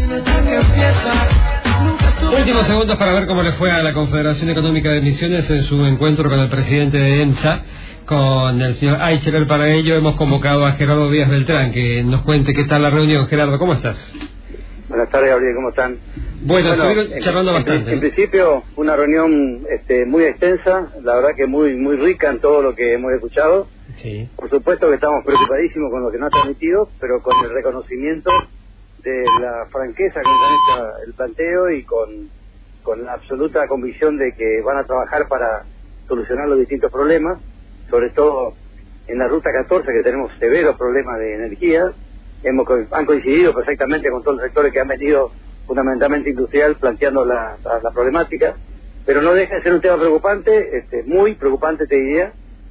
Últimos segundos para ver cómo le fue a la Confederación Económica de Misiones en su encuentro con el presidente de EMSA, con el señor Aicheler. Para ello hemos convocado a Gerardo Díaz Beltrán, que nos cuente qué tal la reunión. Gerardo, ¿cómo estás? Buenas tardes, Gabriel, ¿cómo están? Bueno, estuvieron charlando bastante. En principio, una reunión muy extensa, la verdad que muy rica en todo lo que hemos escuchado. Sí. Por supuesto que estamos preocupadísimos con lo que nos ha transmitido, pero con el reconocimiento de la franqueza con que han hecho el planteo y con la absoluta convicción de que van a trabajar para solucionar los distintos problemas, sobre todo en la ruta 14, que tenemos severos problemas de energía. Han coincidido perfectamente con todos los sectores que han venido, fundamentalmente industrial, planteando la problemática, pero no deja de ser un tema preocupante, muy preocupante, te diría,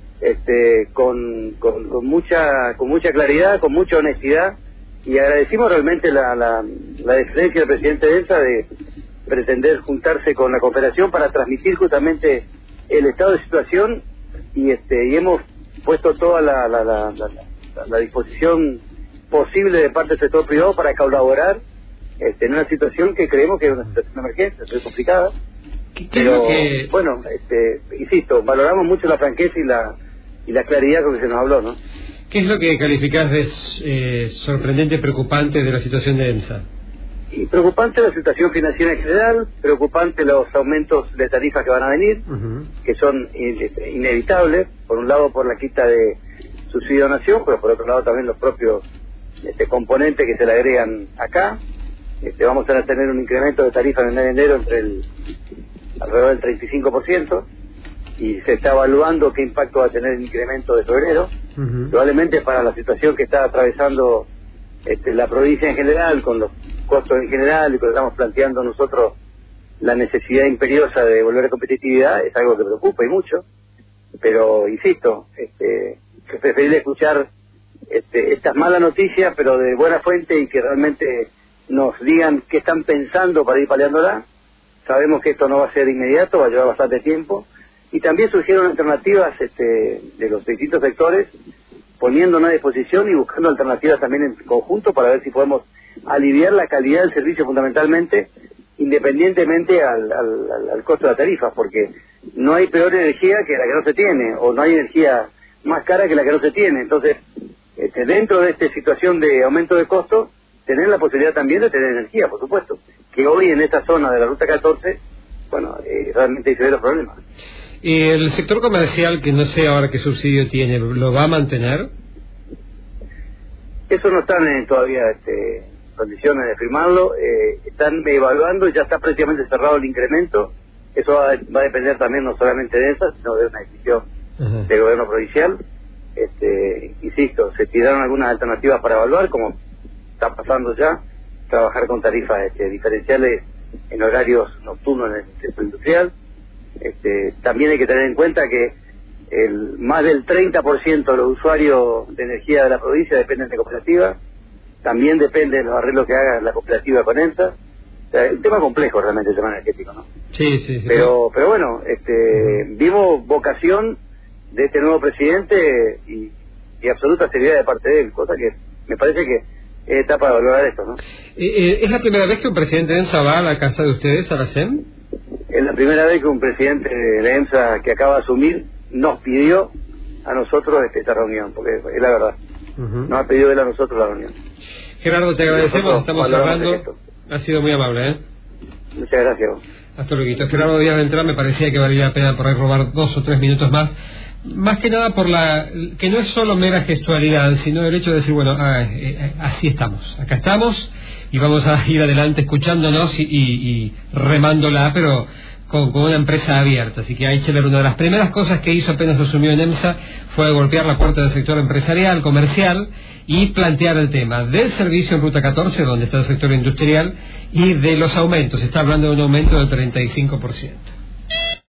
con mucha claridad, con mucha honestidad, y agradecimos realmente la deferencia del presidente de EMSA de pretender juntarse con la Confederación para transmitir justamente el estado de situación, y hemos puesto toda la disposición posible de parte del sector privado para colaborar en una situación que creemos que es una situación de emergencia, es complicada, pero bueno, insisto, valoramos mucho la franqueza y la claridad con que se nos habló, ¿no? ¿Qué es lo que calificás de sorprendente, preocupante de la situación de EMSA? Y preocupante la situación financiera en general, preocupante los aumentos de tarifas que van a venir, que son inevitables, por un lado por la quita de subsidio a nación, pero por otro lado también los propios componentes que se le agregan acá. Vamos a tener un incremento de tarifa en el mes de enero alrededor del 35%, y se está evaluando qué impacto va a tener el incremento de febrero. Probablemente para la situación que está atravesando la provincia en general, con los costos en general, y que estamos planteando nosotros la necesidad imperiosa de volver a competitividad, es algo que preocupa y mucho, pero insisto, es preferible escuchar estas malas noticias, pero de buena fuente, y que realmente nos digan qué están pensando para ir paliándola. Sabemos que esto no va a ser inmediato, va a llevar bastante tiempo, y también surgieron alternativas de los distintos sectores, poniéndonos a disposición y buscando alternativas también en conjunto para ver si podemos aliviar la calidad del servicio, fundamentalmente, independientemente al costo de la tarifa, porque no hay peor energía que la que no se tiene, o no hay energía más cara que la que no se tiene. Entonces, dentro de esta situación de aumento de costo, tener la posibilidad también de tener energía, por supuesto, que hoy en esta zona de la ruta 14, bueno, realmente hay severos problemas. ¿Y el sector comercial, que no sé ahora qué subsidio tiene, lo va a mantener? Eso no están todavía en condiciones de firmarlo, están evaluando, ya está prácticamente cerrado el incremento. Eso va a depender también no solamente de esa, sino de una decisión del gobierno provincial. Insisto, se tiraron algunas alternativas para evaluar, como está pasando ya, trabajar con tarifas diferenciales en horarios nocturnos en el sector industrial. También hay que tener en cuenta que más del 30% de los usuarios de energía de la provincia dependen de cooperativas, también depende de los arreglos que haga la cooperativa con EMSA. O sea, un tema complejo realmente el tema energético, ¿no? Sí. Pero bueno, vimos vocación de este nuevo presidente y absoluta seriedad de parte de él, cosa que me parece que es etapa de valorar esto, ¿no? ¿Es la primera vez que un presidente de EMSA va a la casa de ustedes, a la SEM? Es la primera vez que un presidente de la EMSA que acaba de asumir nos pidió a nosotros esta reunión, porque es la verdad. Nos ha pedido él a nosotros la reunión. Gerardo, te agradecemos, estamos cerrando. Ha sido muy amable, ¿eh? Muchas gracias. Hasta luego. Gerardo Díaz Beltrán, me parecía que valía la pena por ahí robar 2 o 3 minutos más que nada por que no es solo mera gestualidad, sino el hecho de decir, bueno, así estamos, acá estamos, y vamos a ir adelante escuchándonos y remándola, pero con una empresa abierta. Así que Aicheler, una de las primeras cosas que hizo apenas asumió en EMSA fue golpear la puerta del sector empresarial, comercial, y plantear el tema del servicio en Ruta 14, donde está el sector industrial, y de los aumentos. Se está hablando de un aumento del 35%.